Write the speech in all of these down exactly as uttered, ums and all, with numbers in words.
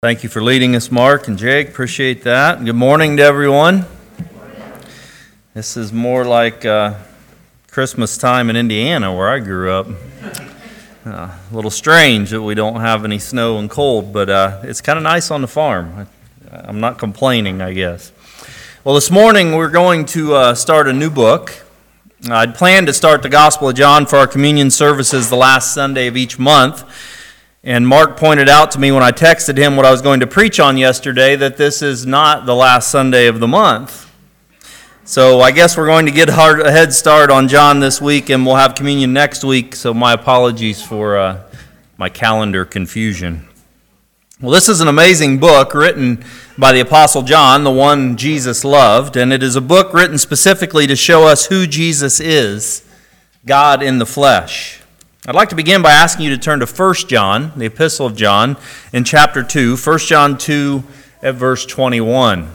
Thank you for leading us, Mark and Jake. Appreciate that. Good morning to everyone. This is more like uh, Christmas time in Indiana, where I grew up. Uh, a little strange that we don't have any snow and cold, but uh, it's kind of nice on the farm. I, I'm not complaining, I guess. Well, this morning we're going to uh, start a new book. I'd planned to start the Gospel of John for our communion services the last Sunday of each month. And Mark pointed out to me when I texted him what I was going to preach on yesterday that this is not the last Sunday of the month. So I guess we're going to get a head start on John this week, and we'll have communion next week. So my apologies for uh, my calendar confusion. Well, this is an amazing book written by the Apostle John, the one Jesus loved. And it is a book written specifically to show us who Jesus is, God in the flesh. I'd like to begin by asking you to turn to First John, the Epistle of John, in chapter two, First John two at verse twenty-one.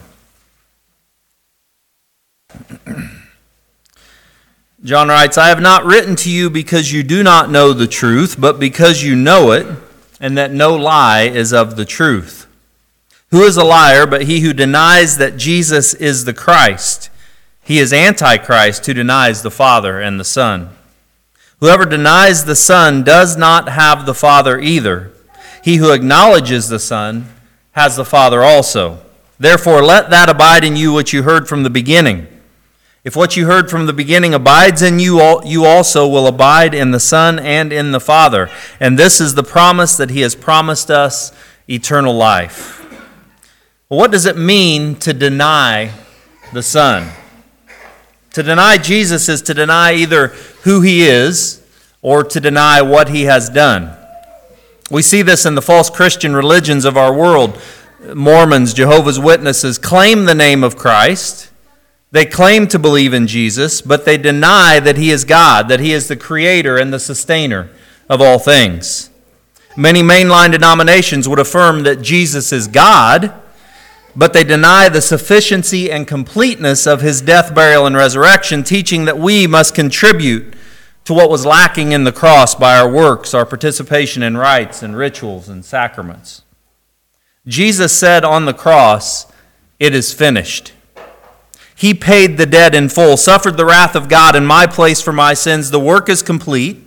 John writes, "I have not written to you because you do not know the truth, but because you know it, and that no lie is of the truth. Who is a liar but he who denies that Jesus is the Christ? He is Antichrist who denies the Father and the Son. Whoever denies the Son does not have the Father either. He who acknowledges the Son has the Father also. Therefore, let that abide in you which you heard from the beginning. If what you heard from the beginning abides in you, you also will abide in the Son and in the Father. And this is the promise that He has promised us, eternal life." Well, what does it mean to deny the Son? To deny Jesus is to deny either who He is or to deny what He has done. We see this in the false Christian religions of our world. Mormons, Jehovah's Witnesses claim the name of Christ. They claim to believe in Jesus, but they deny that He is God, that He is the creator and the sustainer of all things. Many mainline denominations would affirm that Jesus is God, but they deny the sufficiency and completeness of His death, burial, and resurrection, teaching that we must contribute to what was lacking in the cross by our works, our participation in rites and rituals and sacraments. Jesus said on the cross, "It is finished." He paid the debt in full, suffered the wrath of God in my place for my sins. The work is complete,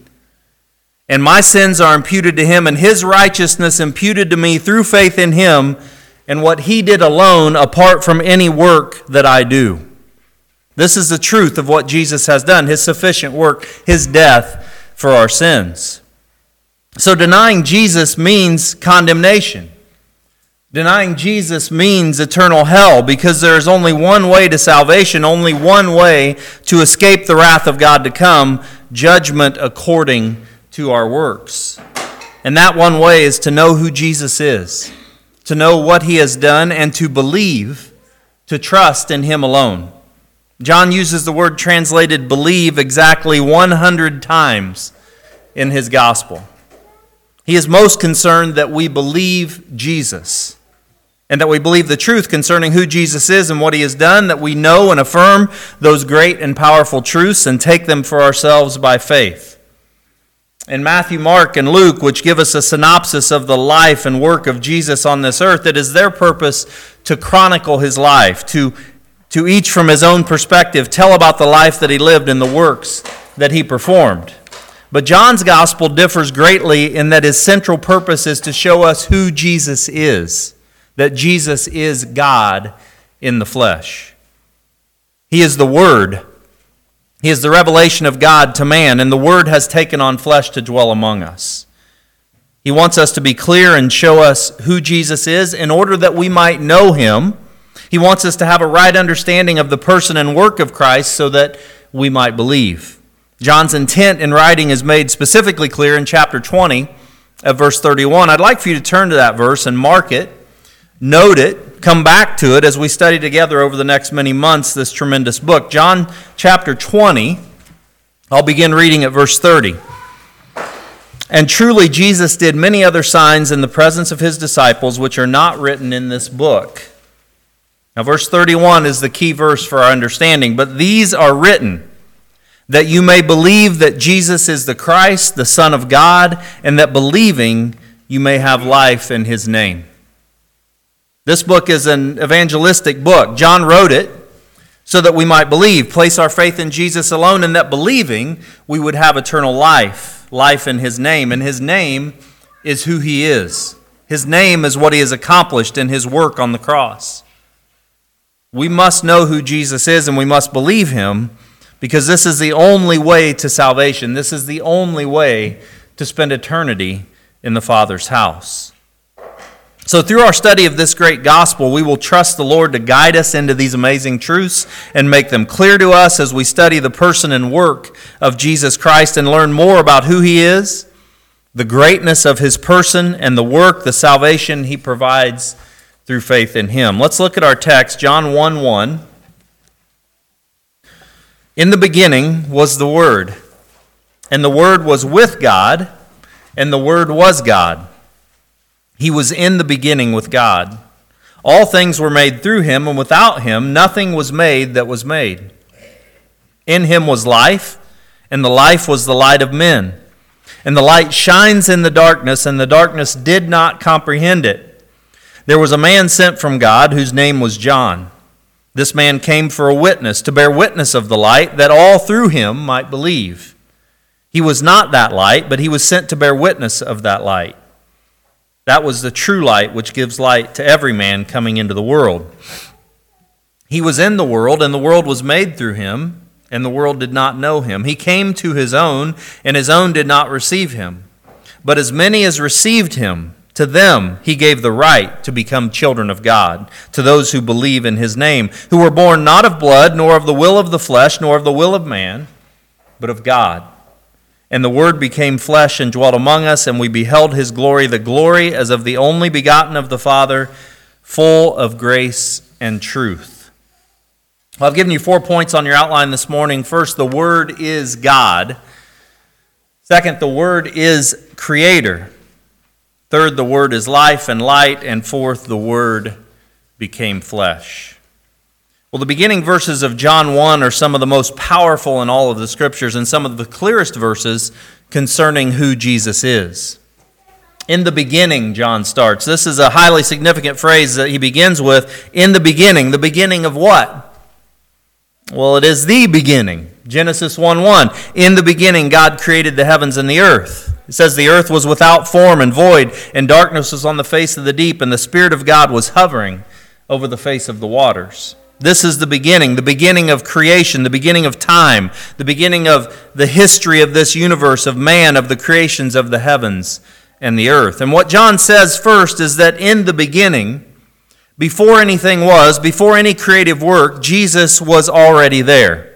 and my sins are imputed to Him, and His righteousness imputed to me through faith in Him, and what He did alone, apart from any work that I do. This is the truth of what Jesus has done, His sufficient work, His death for our sins. So denying Jesus means condemnation. Denying Jesus means eternal hell, because there is only one way to salvation, only one way to escape the wrath of God to come, judgment according to our works. And that one way is to know who Jesus is, to know what He has done, and to believe, to trust in Him alone. John uses the word translated believe exactly one hundred times in his gospel. He is most concerned that we believe Jesus, and that we believe the truth concerning who Jesus is and what He has done, that we know and affirm those great and powerful truths and take them for ourselves by faith. In Matthew, Mark, and Luke, which give us a synopsis of the life and work of Jesus on this earth, it is their purpose to chronicle His life, to, to each from his own perspective tell about the life that He lived and the works that He performed. But John's gospel differs greatly in that his central purpose is to show us who Jesus is, that Jesus is God in the flesh. He is the Word. He is the revelation of God to man, and the Word has taken on flesh to dwell among us. He wants us to be clear and show us who Jesus is in order that we might know Him. He wants us to have a right understanding of the person and work of Christ so that we might believe. John's intent in writing is made specifically clear in chapter twenty of verse thirty-one. I'd like for you to turn to that verse and mark it, note it, come back to it as we study together over the next many months this tremendous book. John chapter twenty, I'll begin reading at verse thirty. "And truly Jesus did many other signs in the presence of His disciples, which are not written in this book." Now verse thirty-one is the key verse for our understanding. "But these are written, that you may believe that Jesus is the Christ, the Son of God, and that believing you may have life in His name." This book is an evangelistic book. John wrote it so that we might believe, place our faith in Jesus alone, and that believing we would have eternal life, life in His name. And His name is who He is. His name is what He has accomplished in His work on the cross. We must know who Jesus is and we must believe Him, because this is the only way to salvation. This is the only way to spend eternity in the Father's house. So through our study of this great gospel, we will trust the Lord to guide us into these amazing truths and make them clear to us as we study the person and work of Jesus Christ and learn more about who He is, the greatness of His person, and the work, the salvation He provides through faith in Him. Let's look at our text, John one one. In the beginning was the Word, and the Word was with God, and the Word was God. He was in the beginning with God. All things were made through Him, and without Him nothing was made that was made. In Him was life, and the life was the light of men. And the light shines in the darkness, and the darkness did not comprehend it. There was a man sent from God whose name was John. This man came for a witness, to bear witness of the light, that all through him might believe. He was not that light, but he was sent to bear witness of that light. That was the true light which gives light to every man coming into the world. He was in the world, and the world was made through him, and the world did not know him. He came to his own, and his own did not receive him. But as many as received him, to them he gave the right to become children of God, to those who believe in his name, who were born not of blood, nor of the will of the flesh, nor of the will of man, but of God. And the Word became flesh and dwelt among us, and we beheld His glory, the glory as of the only begotten of the Father, full of grace and truth. Well, I've given you four points on your outline this morning. First, the Word is God. Second, the Word is Creator. Third, the Word is life and light. And fourth, the Word became flesh. Well, the beginning verses of John one are some of the most powerful in all of the Scriptures and some of the clearest verses concerning who Jesus is. In the beginning, John starts. This is a highly significant phrase that he begins with. In the beginning. The beginning of what? Well, it is the beginning. Genesis one one. In the beginning, God created the heavens and the earth. It says the earth was without form and void, and darkness was on the face of the deep, and the Spirit of God was hovering over the face of the waters. This is the beginning, the beginning of creation, the beginning of time, the beginning of the history of this universe, of man, of the creations of the heavens and the earth. And what John says first is that in the beginning, before anything was, before any creative work, Jesus was already there.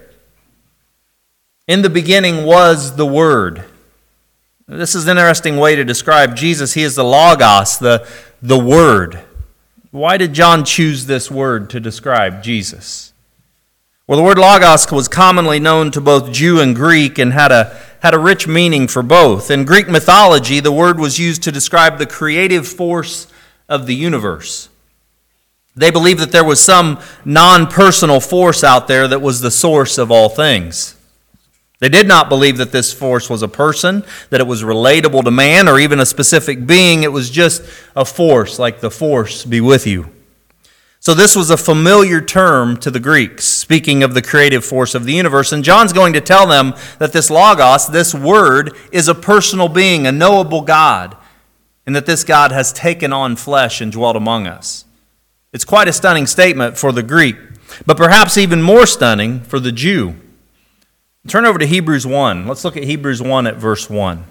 In the beginning was the Word. This is an interesting way to describe Jesus. He is the Logos, the, the Word. Why did John choose this word to describe Jesus? Well, the word logos was commonly known to both Jew and Greek and had a, had a rich meaning for both. In Greek mythology, the word was used to describe the creative force of the universe. They believed that there was some non-personal force out there that was the source of all things. They did not believe that this force was a person, that it was relatable to man, or even a specific being. It was just a force, like the force be with you. So this was a familiar term to the Greeks, speaking of the creative force of the universe. And John's going to tell them that this Logos, this Word, is a personal being, a knowable God, and that this God has taken on flesh and dwelt among us. It's quite a stunning statement for the Greek, but perhaps even more stunning for the Jew. Turn over to Hebrews one. Let's look at Hebrews one at verse one.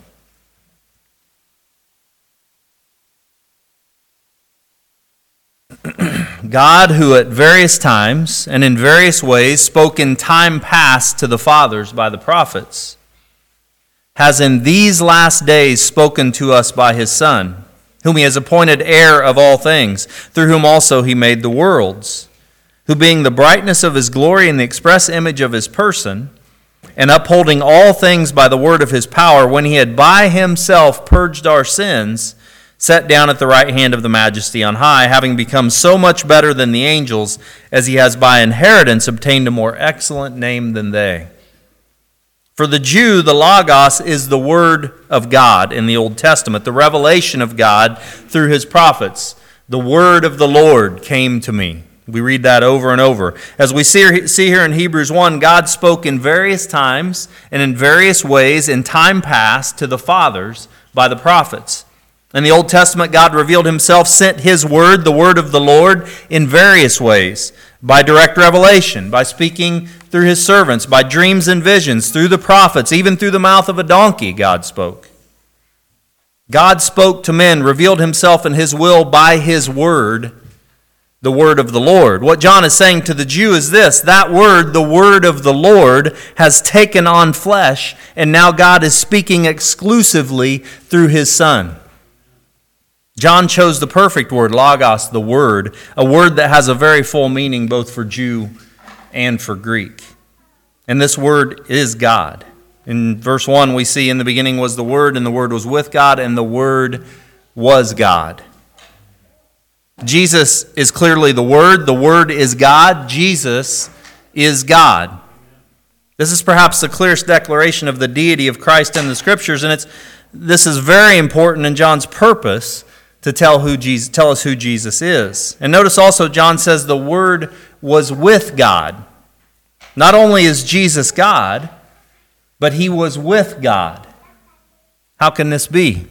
God, who at various times and in various ways spoke in time past to the fathers by the prophets, has in these last days spoken to us by His Son, whom He has appointed heir of all things, through whom also He made the worlds, who being the brightness of His glory and the express image of His person, and upholding all things by the word of His power, when He had by Himself purged our sins, sat down at the right hand of the Majesty on high, having become so much better than the angels, as He has by inheritance obtained a more excellent name than they. For the Jew, the Logos is the Word of God in the Old Testament, the revelation of God through His prophets. The word of the Lord came to me. We read that over and over. As we see see here in Hebrews one, God spoke in various times and in various ways in time past to the fathers by the prophets. In the Old Testament, God revealed himself, sent his word, the word of the Lord, in various ways. By direct revelation, by speaking through his servants, by dreams and visions, through the prophets, even through the mouth of a donkey, God spoke. God spoke to men, revealed himself and his will by his word, the word of the Lord. What John is saying to the Jew is this: that word, the word of the Lord, has taken on flesh, and now God is speaking exclusively through his Son. John chose the perfect word, logos, the word, a word that has a very full meaning both for Jew and for Greek. And this word is God. In verse one, we see in the beginning was the Word, and the Word was with God, and the Word was God. Jesus is clearly the Word. The Word is God. Jesus is God. This is perhaps the clearest declaration of the deity of Christ in the Scriptures, and it's this is very important in John's purpose to tell who Jesus, tell us who Jesus is. And notice also John says the Word was with God. Not only is Jesus God, but he was with God. How can this be?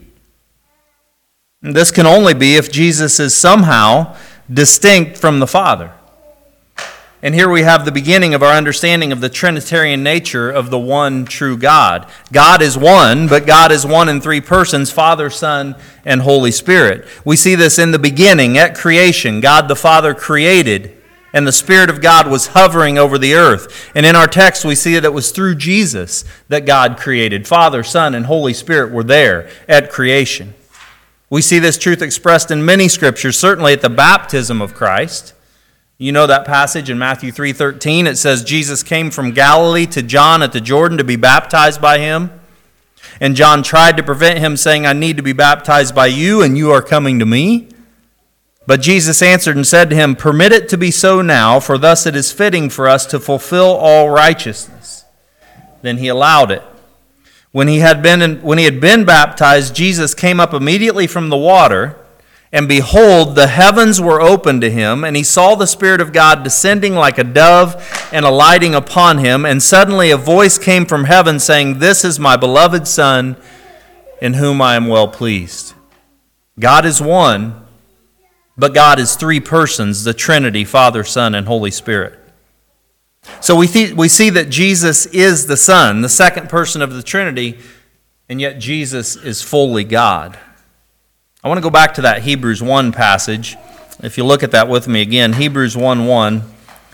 This can only be if Jesus is somehow distinct from the Father. And here we have the beginning of our understanding of the Trinitarian nature of the one true God. God is one, but God is one in three persons, Father, Son, and Holy Spirit. We see this in the beginning, at creation. God the Father created, and the Spirit of God was hovering over the earth. And in our text, we see that it was through Jesus that God created. Father, Son, and Holy Spirit were there at creation. We see this truth expressed in many scriptures, certainly at the baptism of Christ. You know that passage in Matthew three thirteen. It says, Jesus came from Galilee to John at the Jordan to be baptized by him. And John tried to prevent him, saying, I need to be baptized by you, and you are coming to me. But Jesus answered and said to him, permit it to be so now, for thus it is fitting for us to fulfill all righteousness. Then he allowed it. When he had been in, when he had been baptized, Jesus came up immediately from the water, and behold, the heavens were opened to him, and he saw the Spirit of God descending like a dove and alighting upon him. And suddenly a voice came from heaven saying, this is my beloved Son, in whom I am well pleased. God is one, but God is three persons, the Trinity, Father, Son, and Holy Spirit. So we, th- we see that Jesus is the Son, the second person of the Trinity, and yet Jesus is fully God. I want to go back to that Hebrews one passage. If you look at that with me again, Hebrews one one.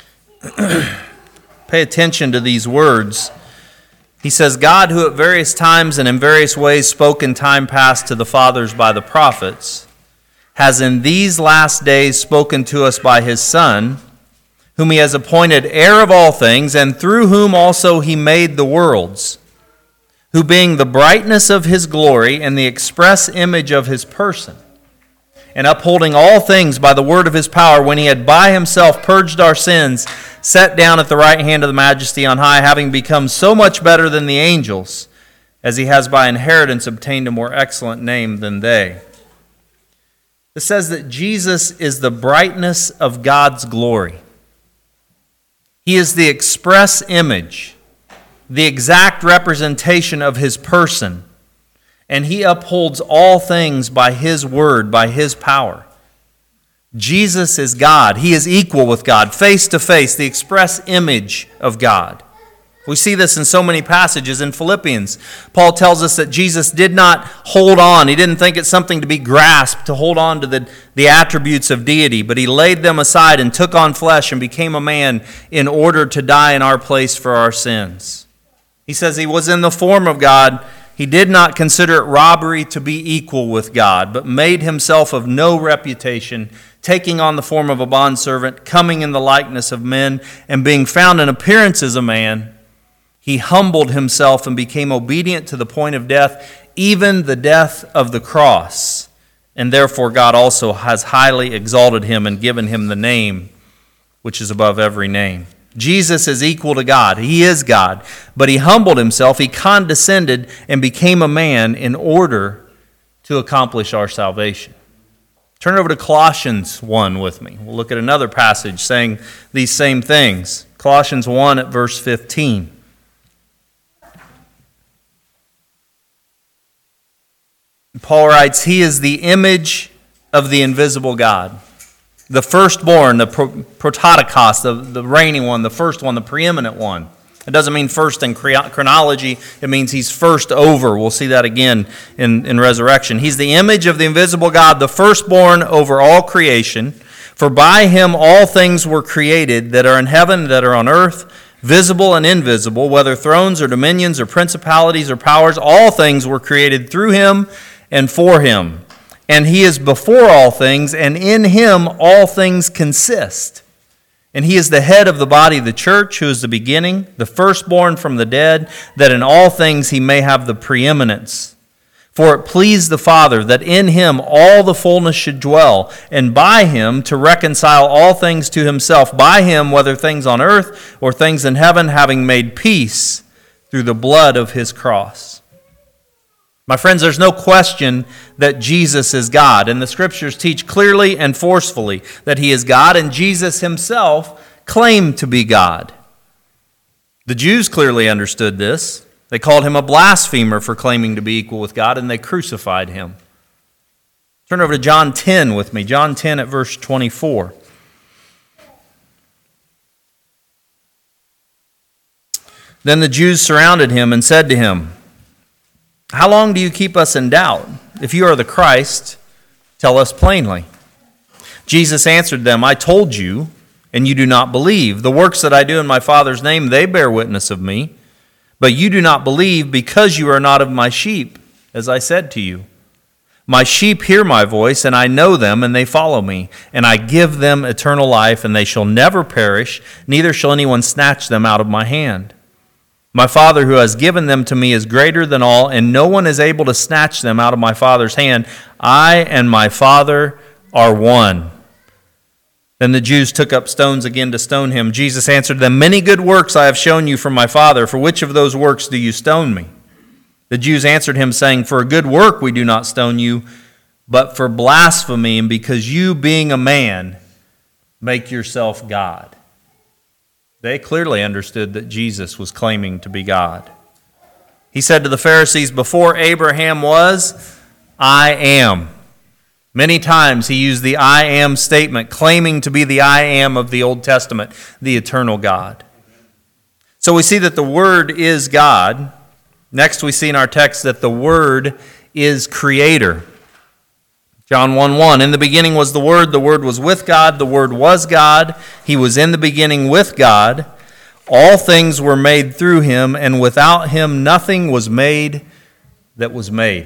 Pay attention to these words. He says, God, who at various times and in various ways spoke in time past to the fathers by the prophets, has in these last days spoken to us by his Son, whom he has appointed heir of all things, and through whom also he made the worlds, who being the brightness of his glory and the express image of his person, and upholding all things by the word of his power, when he had by himself purged our sins, sat down at the right hand of the Majesty on high, having become so much better than the angels, as he has by inheritance obtained a more excellent name than they. It says that Jesus is the brightness of God's glory. He is the express image, the exact representation of his person, and he upholds all things by his word, by his power. Jesus is God. He is equal with God, face to face, the express image of God. We see this in so many passages. In Philippians, Paul tells us that Jesus did not hold on. He didn't think it's something to be grasped, to hold on to the, the attributes of deity, but he laid them aside and took on flesh and became a man in order to die in our place for our sins. He says he was in the form of God. He did not consider it robbery to be equal with God, but made himself of no reputation, taking on the form of a bondservant, coming in the likeness of men, and being found in appearance as a man, he humbled himself and became obedient to the point of death, even the death of the cross. And therefore God also has highly exalted him and given him the name which is above every name. Jesus is equal to God. He is God. But he humbled himself. He condescended and became a man in order to accomplish our salvation. Turn over to Colossians one with me. We'll look at another passage saying these same things. Colossians one at verse fifteen. Paul writes, "He is the image of the invisible God, the firstborn, the prototokos, the, the reigning one, the first one, the preeminent one." It doesn't mean first in chronology. It means he's first over. We'll see that again in, in resurrection. He's the image of the invisible God, the firstborn over all creation. For by him all things were created that are in heaven, that are on earth, visible and invisible, whether thrones or dominions or principalities or powers. All things were created through him and for him. And he is before all things, and in him all things consist. And he is the head of the body, the church, who is the beginning, the firstborn from the dead, that in all things he may have the preeminence. For it pleased the Father that in him all the fullness should dwell, and by him to reconcile all things to himself, by him, whether things on earth or things in heaven, having made peace through the blood of his cross. My friends, there's no question that Jesus is God, and the Scriptures teach clearly and forcefully that he is God, and Jesus himself claimed to be God. The Jews clearly understood this. They called him a blasphemer for claiming to be equal with God, and they crucified him. Turn over to John ten with me, John ten at verse twenty-four. Then the Jews surrounded him and said to him, "How long do you keep us in doubt? If you are the Christ, tell us plainly." Jesus answered them, "I told you, and you do not believe. The works that I do in my Father's name, they bear witness of me. But you do not believe because you are not of my sheep, as I said to you. My sheep hear my voice, and I know them, and they follow me. And I give them eternal life, and they shall never perish, neither shall anyone snatch them out of my hand. My Father who has given them to me is greater than all, and no one is able to snatch them out of my Father's hand. I and my Father are one." Then the Jews took up stones again to stone him. Jesus answered them, "Many good works I have shown you from my Father. For which of those works do you stone me?" The Jews answered him, saying, "For a good work we do not stone you, but for blasphemy, and because you, being a man, make yourself God." They clearly understood that Jesus was claiming to be God. He said to the Pharisees, "Before Abraham was, I am." Many times he used the I am statement, claiming to be the I am of the Old Testament, the eternal God. So we see that the Word is God. Next we see in our text that the Word is Creator. John one one, "In the beginning was the Word, the Word was with God, the Word was God, He was in the beginning with God. All things were made through Him, and without Him nothing was made that was made."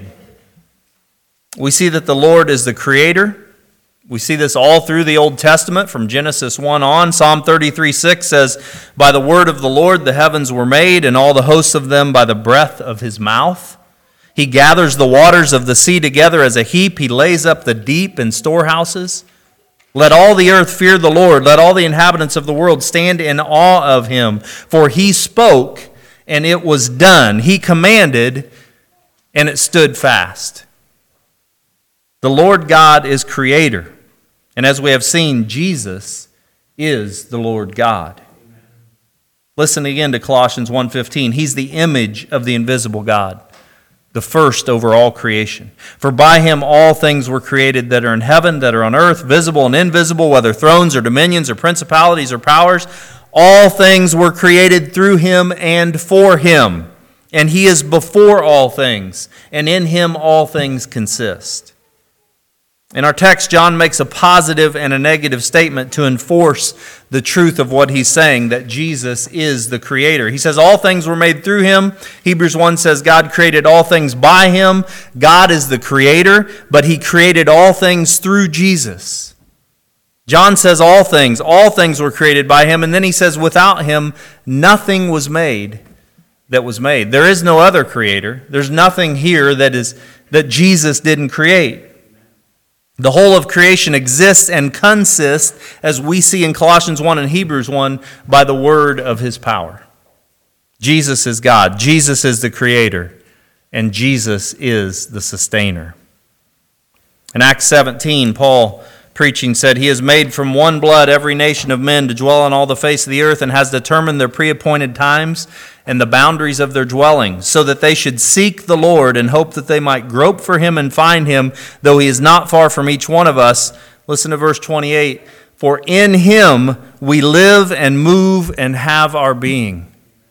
We see that the Lord is the Creator. We see this all through the Old Testament, from Genesis one on. Psalm thirty-three six says, "By the word of the Lord the heavens were made, and all the hosts of them by the breath of His mouth. He gathers the waters of the sea together as a heap. He lays up the deep in storehouses. Let all the earth fear the Lord. Let all the inhabitants of the world stand in awe of Him. For He spoke, and it was done. He commanded, and it stood fast." The Lord God is Creator. And as we have seen, Jesus is the Lord God. Listen again to Colossians one fifteen. He's the image of the invisible God, the first over all creation. For by Him all things were created that are in heaven, that are on earth, visible and invisible, whether thrones or dominions or principalities or powers. All things were created through Him and for Him. And He is before all things, and in Him all things consist. In our text, John makes a positive and a negative statement to enforce the truth of what he's saying, that Jesus is the Creator. He says all things were made through Him. Hebrews one says God created all things by Him. God is the Creator, but He created all things through Jesus. John says all things, all things were created by Him, and then he says without Him, nothing was made that was made. There is no other Creator. There's nothing here that is that Jesus didn't create. The whole of creation exists and consists, as we see in Colossians one and Hebrews one, by the word of His power. Jesus is God. Jesus is the Creator. And Jesus is the Sustainer. In Acts seventeen, Paul, preaching, said, He has made from one blood every nation of men to dwell on all the face of the earth, and has determined their pre-appointed times and the boundaries of their dwellings, so that they should seek the Lord and hope that they might grope for him and find him, though he is not far from each one of us. Listen to verse twenty-eight. For in him we live and move and have our being.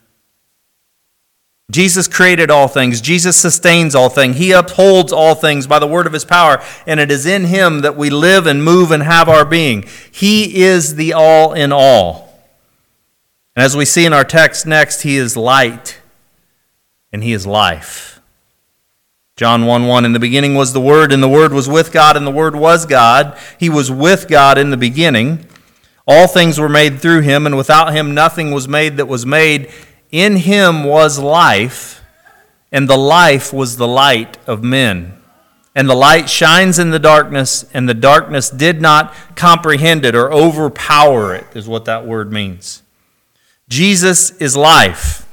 Jesus created all things. Jesus sustains all things. He upholds all things by the word of his power. And it is in him that we live and move and have our being. He is the all in all. And as we see in our text next, he is light and he is life. John one one, in the beginning was the Word, and the Word was with God, and the Word was God. He was with God in the beginning. All things were made through him, and without him nothing was made that was made. In him was life, and the life was the light of men. And the light shines in the darkness, and the darkness did not comprehend it or overpower it, is what that word means. Jesus is life.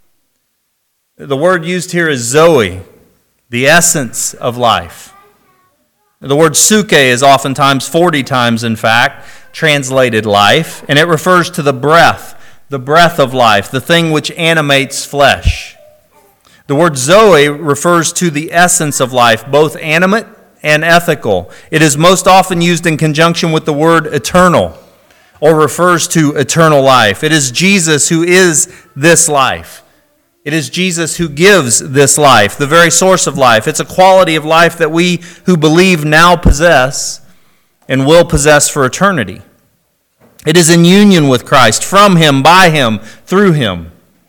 The word used here is Zoe, the essence of life. The word suke is oftentimes, forty times in fact, translated life, and it refers to the breath, the breath of life, the thing which animates flesh. The word Zoe refers to the essence of life, both animate and ethical. It is most often used in conjunction with the word eternal, or refers to eternal life. It is Jesus who is this life. It is Jesus who gives this life, the very source of life. It's a quality of life that we who believe now possess and will possess for eternity. It is in union with Christ, from him, by him, through him.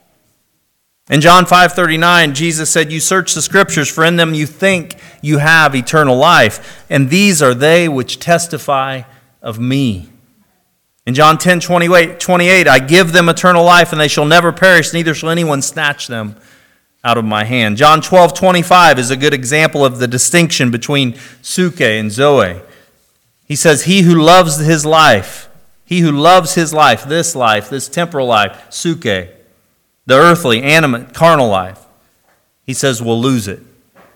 In John five thirty-nine, Jesus said, You search the Scriptures, for in them you think you have eternal life, and these are they which testify of me. In John ten twenty-eight, I give them eternal life, and they shall never perish, neither shall anyone snatch them out of my hand. John twelve twenty-five is a good example of the distinction between suke and zoe. He says, He who loves his life, he who loves his life, this life, this temporal life, suke, the earthly, animate, carnal life, he says, will lose it.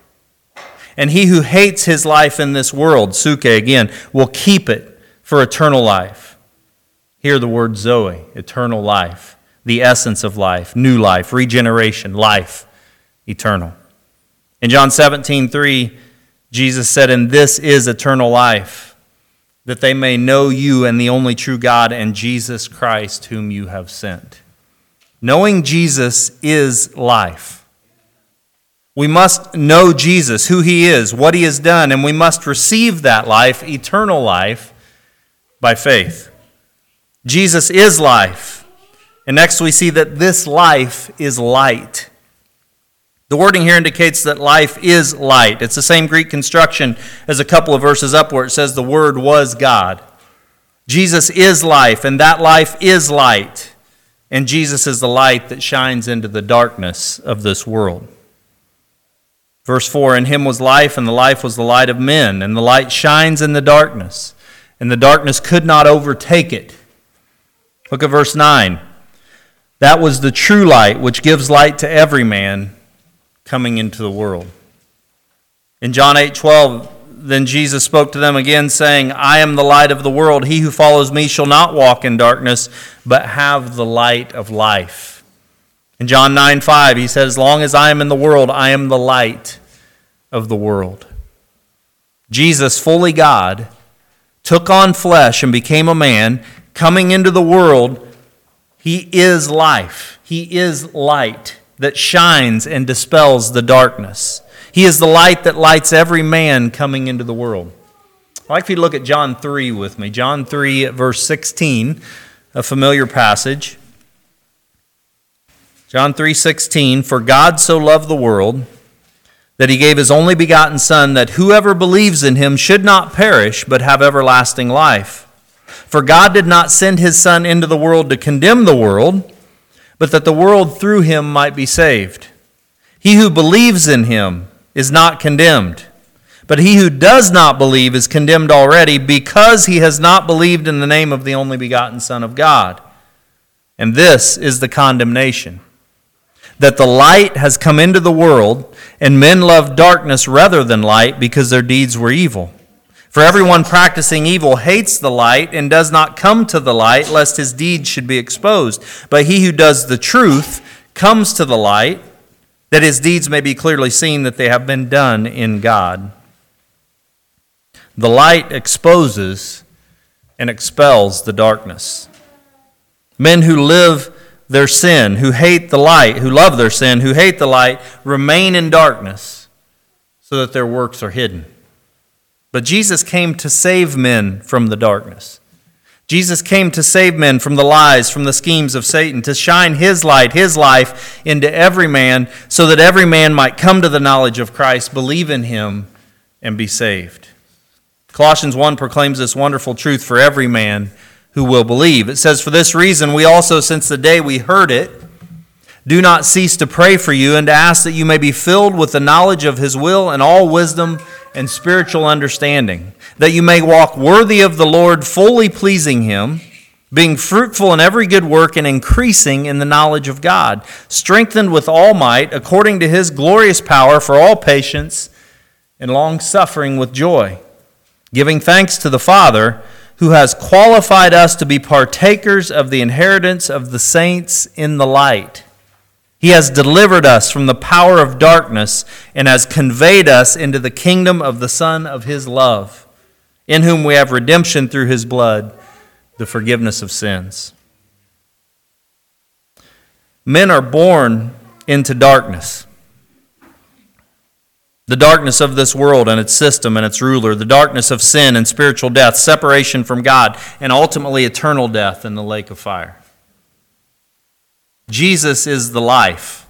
And he who hates his life in this world, suke again, will keep it for eternal life. Hear the word Zoe, eternal life, the essence of life, new life, regeneration, life, eternal. In John seventeen three, Jesus said, And this is eternal life, that they may know you and the only true God and Jesus Christ whom you have sent. Knowing Jesus is life. We must know Jesus, who he is, what he has done, and we must receive that life, eternal life, by faith. Jesus is life. And next we see that this life is light. The wording here indicates that life is light. It's the same Greek construction as a couple of verses up where it says the Word was God. Jesus is life, and that life is light. And Jesus is the light that shines into the darkness of this world. Verse four, In him was life, and the life was the light of men, and the light shines in the darkness, and the darkness could not overtake it. Look at verse nine. That was the true light, which gives light to every man coming into the world. In John eight twelve, then Jesus spoke to them again, saying, I am the light of the world. He who follows me shall not walk in darkness, but have the light of life. In John nine five, he said, As long as I am in the world, I am the light of the world. Jesus, fully God, took on flesh and became a man. Coming into the world, he is life. He is light that shines and dispels the darkness. He is the light that lights every man coming into the world. I'd like for you to look at John three with me. John three, verse sixteen, a familiar passage. John three sixteen, For God so loved the world that he gave his only begotten Son, that whoever believes in him should not perish, but have everlasting life. For God did not send his Son into the world to condemn the world, but that the world through him might be saved. He who believes in him is not condemned, but he who does not believe is condemned already, because he has not believed in the name of the only begotten Son of God. And this is the condemnation, that the light has come into the world, and men love darkness rather than light, because their deeds were evil. For everyone practicing evil hates the light and does not come to the light, lest his deeds should be exposed. But he who does the truth comes to the light, that his deeds may be clearly seen that they have been done in God. The light exposes and expels the darkness. Men who live their sin, who hate the light, who love their sin, who hate the light, remain in darkness so that their works are hidden. But Jesus came to save men from the darkness. Jesus came to save men from the lies, from the schemes of Satan, to shine his light, his life into every man, so that every man might come to the knowledge of Christ, believe in him, and be saved. Colossians one proclaims this wonderful truth for every man who will believe. It says, "For this reason we also, since the day we heard it, do not cease to pray for you and to ask that you may be filled with the knowledge of his will and all wisdom and spiritual understanding, that you may walk worthy of the Lord, fully pleasing him, being fruitful in every good work and increasing in the knowledge of God, strengthened with all might according to his glorious power for all patience and long-suffering with joy, giving thanks to the Father who has qualified us to be partakers of the inheritance of the saints in the light. He has delivered us from the power of darkness and has conveyed us into the kingdom of the Son of his love, in whom we have redemption through his blood, the forgiveness of sins." Men are born into darkness. The darkness of this world and its system and its ruler, the darkness of sin and spiritual death, separation from God, and ultimately eternal death in the lake of fire. Jesus is the life.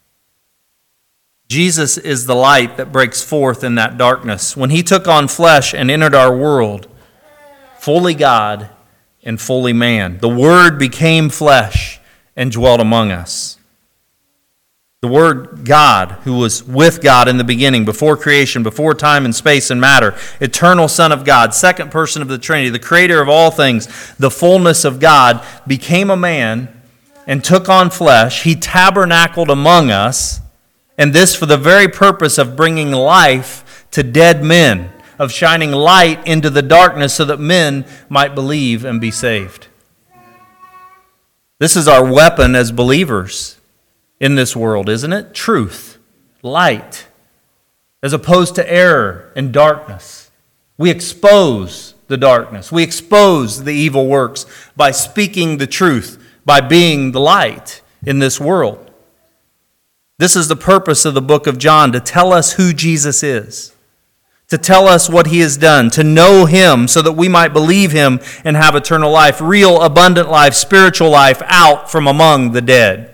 Jesus is the light that breaks forth in that darkness. When he took on flesh and entered our world, fully God and fully man, the Word became flesh and dwelt among us. The Word God, who was with God in the beginning, before creation, before time and space and matter, eternal Son of God, second person of the Trinity, the creator of all things, the fullness of God, became a man and took on flesh. He tabernacled among us, and this for the very purpose of bringing life to dead men, of shining light into the darkness so that men might believe and be saved. This is our weapon as believers in this world, isn't it? Truth, light, as opposed to error and darkness. We expose the darkness. We expose the evil works by speaking the truth, by being the light in this world. This is the purpose of the book of John, to tell us who Jesus is, to tell us what he has done, to know him so that we might believe him and have eternal life, real abundant life, spiritual life out from among the dead.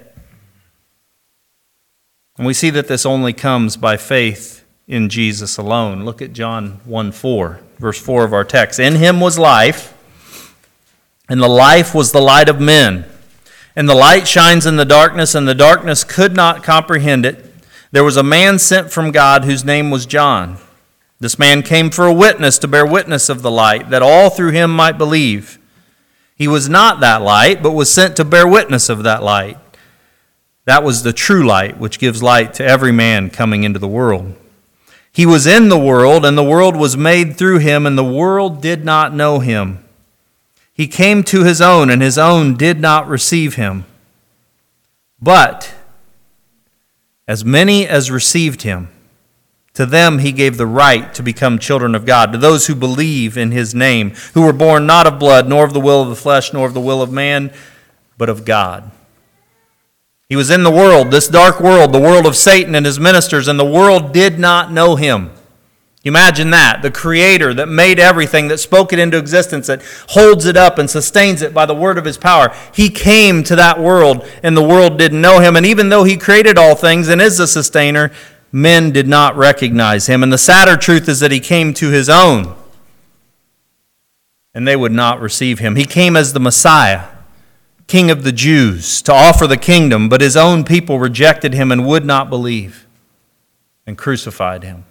And we see that this only comes by faith in Jesus alone. Look at John one four, verse four of our text. "In him was life, and the life was the light of men. And the light shines in the darkness, and the darkness could not comprehend it. There was a man sent from God whose name was John. This man came for a witness, to bear witness of the light, that all through him might believe. He was not that light, but was sent to bear witness of that light. That was the true light, which gives light to every man coming into the world. He was in the world, and the world was made through him, and the world did not know him. He came to his own, and his own did not receive him. But as many as received him, to them he gave the right to become children of God, to those who believe in his name, who were born not of blood, nor of the will of the flesh, nor of the will of man, but of God." He was in the world, this dark world, the world of Satan and his ministers, and the world did not know him. Imagine that, the creator that made everything, that spoke it into existence, that holds it up and sustains it by the word of his power. He came to that world, and the world didn't know him. And even though he created all things and is the sustainer, men did not recognize him. And the sadder truth is that he came to his own, and they would not receive him. He came as the Messiah, King of the Jews, to offer the kingdom, but his own people rejected him and would not believe and crucified him.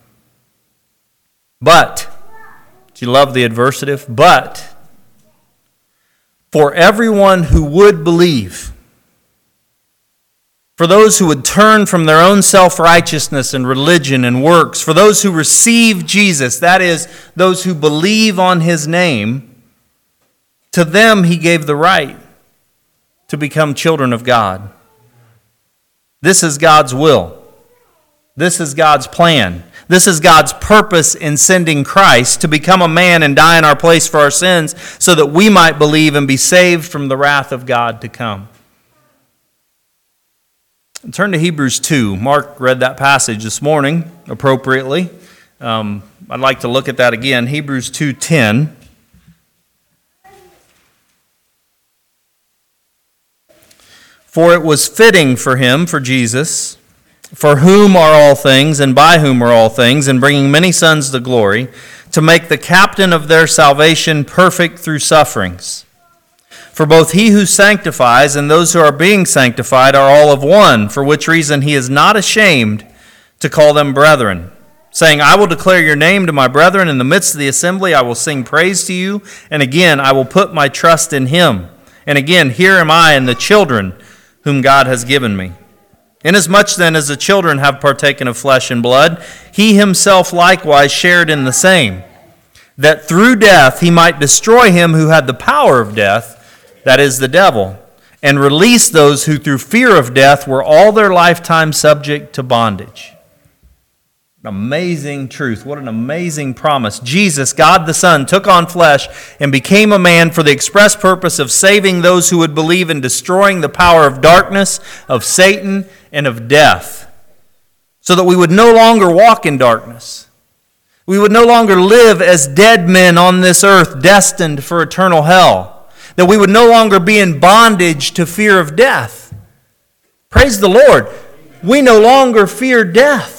But, do you love the adversative? But, for everyone who would believe, for those who would turn from their own self-righteousness and religion and works, for those who receive Jesus, that is, those who believe on his name, to them he gave the right to become children of God. This is God's will. This is God's plan. This is God's purpose in sending Christ to become a man and die in our place for our sins so that we might believe and be saved from the wrath of God to come. Turn to Hebrews two. Mark read that passage this morning appropriately. Um, I'd like to look at that again. Hebrews two ten. For it was fitting for him, for Jesus, for whom are all things, and by whom are all things, and bringing many sons to glory, to make the captain of their salvation perfect through sufferings. For both he who sanctifies and those who are being sanctified are all of one, for which reason he is not ashamed to call them brethren, saying, I will declare your name to my brethren. In the midst of the assembly I will sing praise to you, and again I will put my trust in him. And again, here am I and the children whom God has given me. Inasmuch then as the children have partaken of flesh and blood, he himself likewise shared in the same, that through death he might destroy him who had the power of death, that is the devil, and release those who through fear of death were all their lifetime subject to bondage. Amazing truth. What an amazing promise. Jesus, God the Son, took on flesh and became a man for the express purpose of saving those who would believe and destroying the power of darkness, of Satan, and of death, so that we would no longer walk in darkness. We would no longer live as dead men on this earth, destined for eternal hell. That we would no longer be in bondage to fear of death. Praise the Lord. We no longer fear death.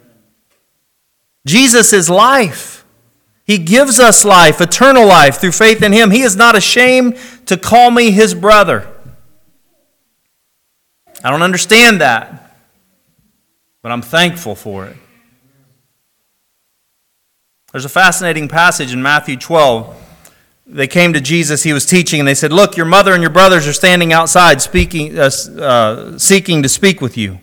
Jesus is life. He gives us life, eternal life, through faith in him. He is not ashamed to call me his brother. I don't understand that, but I'm thankful for it. There's a fascinating passage in Matthew twelve. They came to Jesus, he was teaching, and they said, look, your mother and your brothers are standing outside speaking, uh, uh, seeking to speak with you.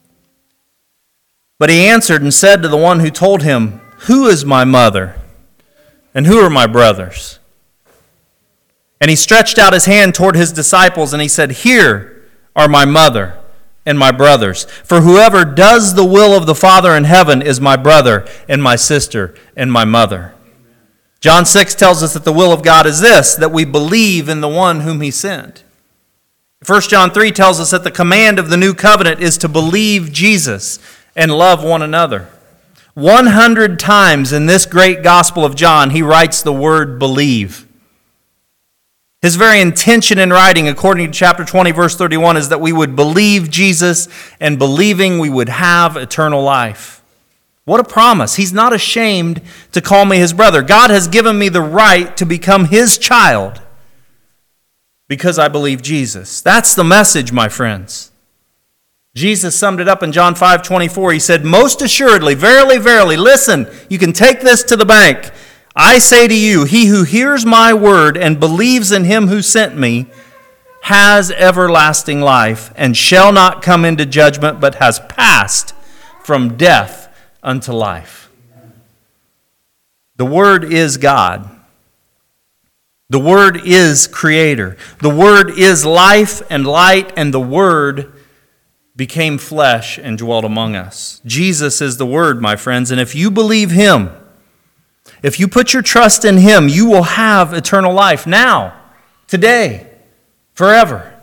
But he answered and said to the one who told him, who is my mother and who are my brothers? And he stretched out his hand toward his disciples and he said, here are my mother and my brothers. For whoever does the will of the Father in heaven is my brother and my sister and my mother. John six tells us that the will of God is this, that we believe in the one whom he sent. First John three tells us that the command of the new covenant is to believe Jesus and love one another. one hundred times in this great gospel of John, he writes the word believe. His very intention in writing, according to chapter twenty, verse thirty-one, is that we would believe Jesus, and believing we would have eternal life. What a promise. He's not ashamed to call me his brother. God has given me the right to become his child because I believe Jesus. That's the message, my friends. Jesus summed it up in John five twenty-four. He said, most assuredly, verily, verily, listen, you can take this to the bank. I say to you, he who hears my word and believes in him who sent me has everlasting life and shall not come into judgment, but has passed from death unto life. The Word is God. The Word is Creator. The Word is life and light, and the Word became flesh and dwelt among us. Jesus is the Word, my friends, and if you believe him, if you put your trust in him, you will have eternal life now, today, forever.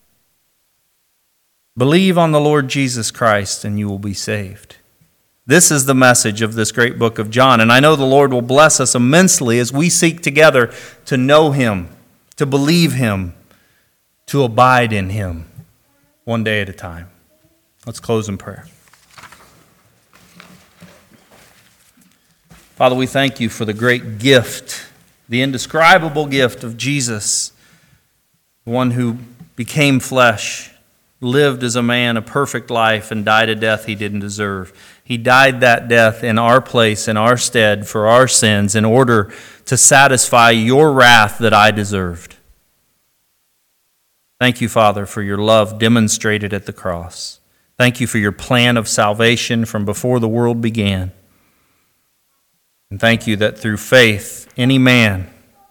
Believe on the Lord Jesus Christ and you will be saved. This is the message of this great book of John, and I know the Lord will bless us immensely as we seek together to know him, to believe him, to abide in him, one day at a time. Let's close in prayer. Father, we thank you for the great gift, the indescribable gift of Jesus, the one who became flesh, lived as a man a perfect life, and died a death he didn't deserve. He died that death in our place, in our stead, for our sins, in order to satisfy your wrath that I deserved. Thank you, Father, for your love demonstrated at the cross. Thank you for your plan of salvation from before the world began. And thank you that through faith, any man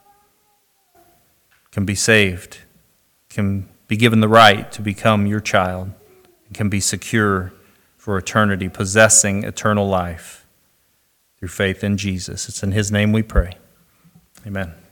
can be saved, can be given the right to become your child, and can be secure for eternity, possessing eternal life through faith in Jesus. It's in his name we pray. Amen.